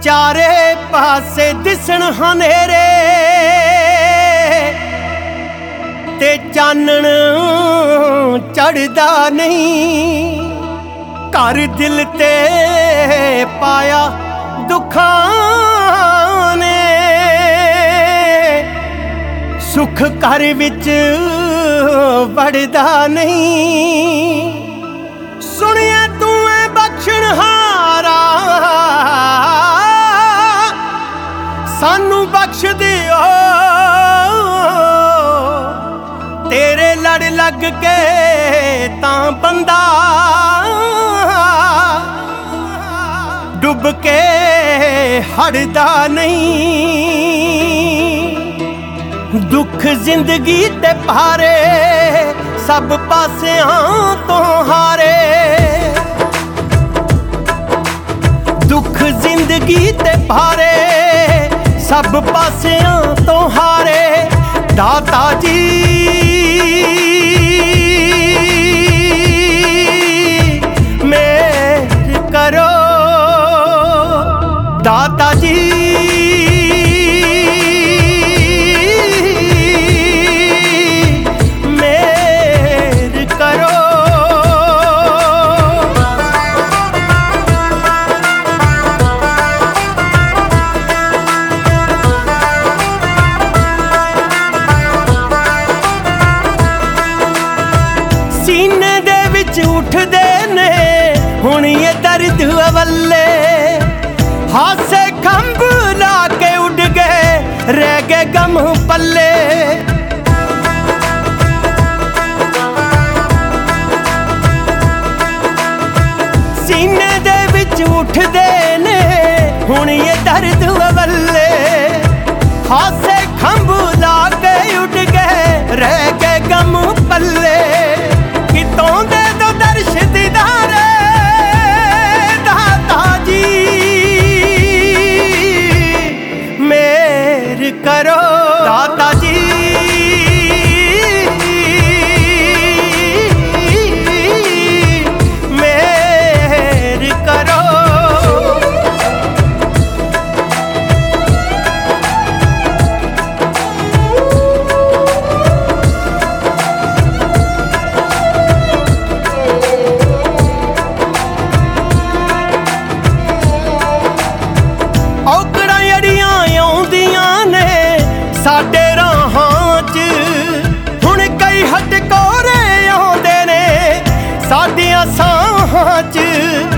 चारे पासे दिसण हनेरे ते चानण चढ़दा नहीं। घर दिल ते पाया दुखां ने, सुख घर विच वड़दा नहीं। सुनिया तू है बख्शणहारा, सानू बख्श दियो। तेरे लड़ लग के तां बंदा डुब के हड़दा नहीं। दुख जिंदगी ते भारे, सब पासियां तो हारे। दुख जिंदगी ते भारे, सब पासियां तो हारे। दाता जी मेहर करो, दाता जी मेहर करो। सीने दे विच उठदे ने हुण ये दर्द अवल्ले। हासे खंभ ला के उड़ गए, रह गए गम पल्ले। सीने दे विच उठदे ने हुण ये दर्द अवल्ले। हासे खंभ ला के उड़ गए, रह गए गम पल्ले। कितों दे दो दर्श दीदारे दाता जी मेहर करो, दाता जी मेहर करो। औकड़ां जड़ियां आउंदियां ने साडे राहां च, हुण कई हटकोरे आउंदे ने साडियां साहां च।